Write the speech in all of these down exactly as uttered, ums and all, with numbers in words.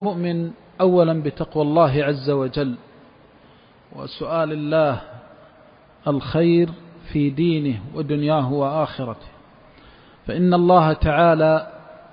المؤمن أولا بتقوى الله عز وجل وسؤال الله الخير في دينه ودنياه وآخرته، فإن الله تعالى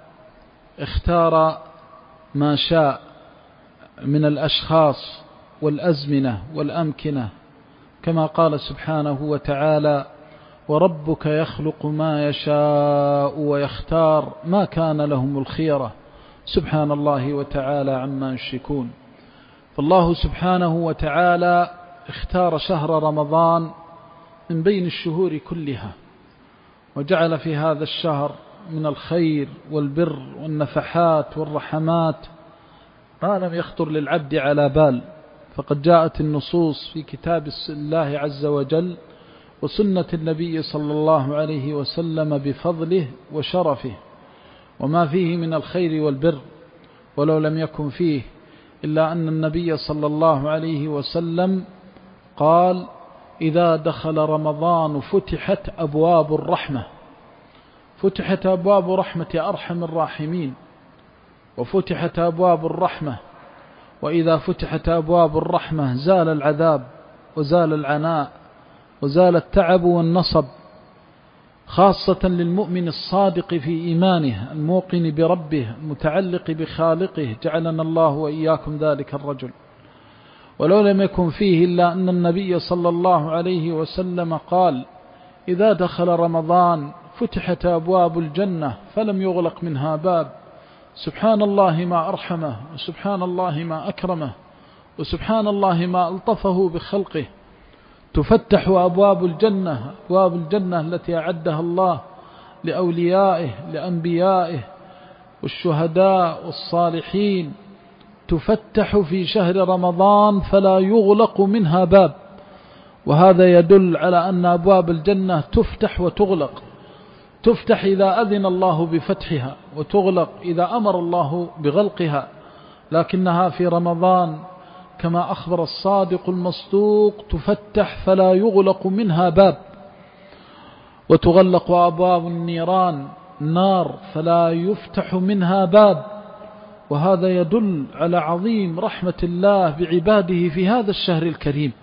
اختار ما شاء من الأشخاص والأزمنة والأمكنة، كما قال سبحانه وتعالى: وربك يخلق ما يشاء ويختار ما كان لهم الخيرة سبحان الله وتعالى عما يشركون. فالله سبحانه وتعالى اختار شهر رمضان من بين الشهور كلها، وجعل في هذا الشهر من الخير والبر والنفحات والرحمات ما لم يخطر للعبد على بال، فقد جاءت النصوص في كتاب الله عز وجل وسنة النبي صلى الله عليه وسلم بفضله وشرفه وما فيه من الخير والبر، ولو لم يكن فيه إلا أن النبي صلى الله عليه وسلم قال: إذا دخل رمضان فتحت أبواب الرحمة، فتحت أبواب رحمة أرحم الراحمين، وفتحت أبواب الرحمة، وإذا فتحت أبواب الرحمة زال العذاب وزال العناء وزال التعب والنصب، خاصة للمؤمن الصادق في إيمانه الموقن بربه المتعلق بخالقه، جعلنا الله وإياكم ذلك الرجل. ولو لم يكن فيه إلا أن النبي صلى الله عليه وسلم قال: إذا دخل رمضان فتحت أبواب الجنة فلم يغلق منها باب. سبحان الله ما أرحمه، وسبحان الله ما أكرمه، وسبحان الله ما ألطفه بخلقه. تفتح أبواب الجنة، أبواب الجنة التي أعدها الله لأوليائه لأنبيائه والشهداء والصالحين، تفتح في شهر رمضان فلا يغلق منها باب. وهذا يدل على أن أبواب الجنة تفتح وتغلق، تفتح إذا أذن الله بفتحها، وتغلق إذا أمر الله بغلقها، لكنها في رمضان كما أخبر الصادق المصدوق تفتح فلا يغلق منها باب. وتغلق أبواب النيران النار فلا يفتح منها باب. وهذا يدل على عظيم رحمة الله بعباده في هذا الشهر الكريم.